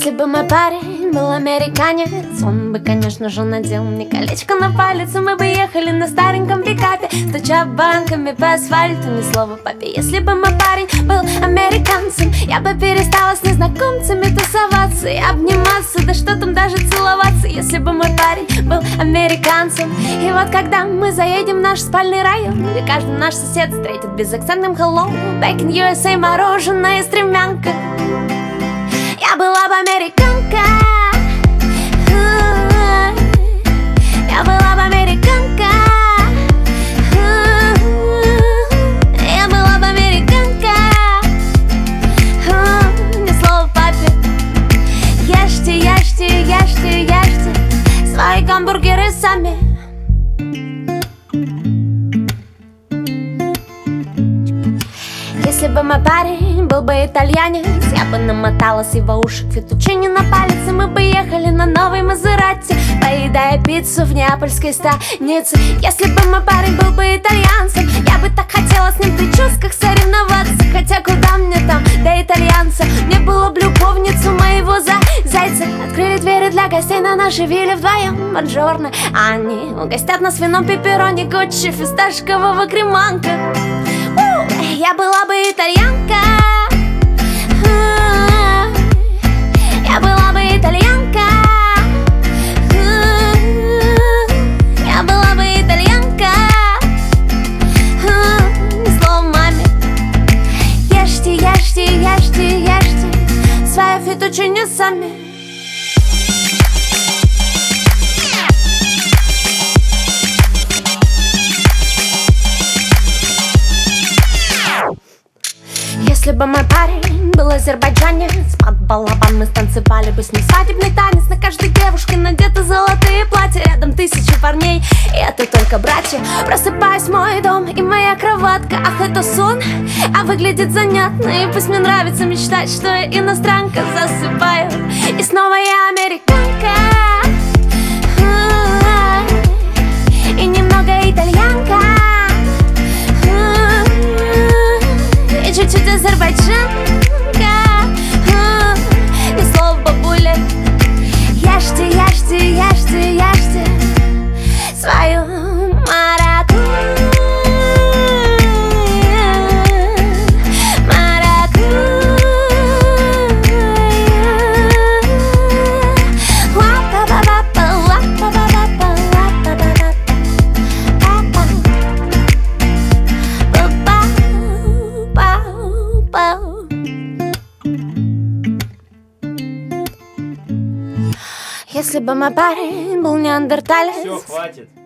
Если бы мой парень был американец, он бы, конечно же, надел мне колечко на палец, и мы бы ехали на стареньком пикапе, стуча банками по асфальту, ни слова папе. Если бы мой парень был американцем, я бы перестала с незнакомцами тусоваться и обниматься, да что там даже целоваться. Если бы мой парень был американцем. И вот когда мы заедем в наш спальный район, где каждый наш сосед встретит безакцентным hello, back in USA мороженое и стремянка, я была бы американка. Я была бы американка. Я была бы американка. Ни слова папе. Ешьте, ешьте, ешьте, ешьте свои гамбургеры сами. Если бы мой парень был бы итальянец, я бы намотала с его ушек фетучини на палец, и мы бы ехали на новой Мазерати, поедая пиццу в неапольской станице. Если бы мой парень был бы итальянцем, я бы так хотела с ним в прическах соревноваться. Хотя куда мне там до итальянца, мне было бы любовницу моего зайца. Открыли двери для гостей на нашей вилле вдвоем, Бонжорно. Они угостят нас вином пепперони, Гуччи, фисташкового креманка. Я была бы итальянка. Я была бы итальянка. Я была бы итальянка. Ни слова маме. Ешьте, ешьте, ешьте, ешьте свое фетучини сами. Если бы мой парень был азербайджанец, под балабан мы станцевали бы с ним свадебный танец. На каждой девушке надеты золотые платья, рядом 1000 парней, и это только братья. Просыпаюсь, мой дом и моя кроватка. Ах, это сон, а выглядит занятно. И пусть мне нравится мечтать, что я иностранка. Засыпаю, и снова я американка. И немного итальянка. И чуть-чуть азербайджанка. Ни слова бабуля. Ешьте, ешьте, ешьте, ешьте свою маракуйю. Если бы мой парень был неандерталец. Все, хватит.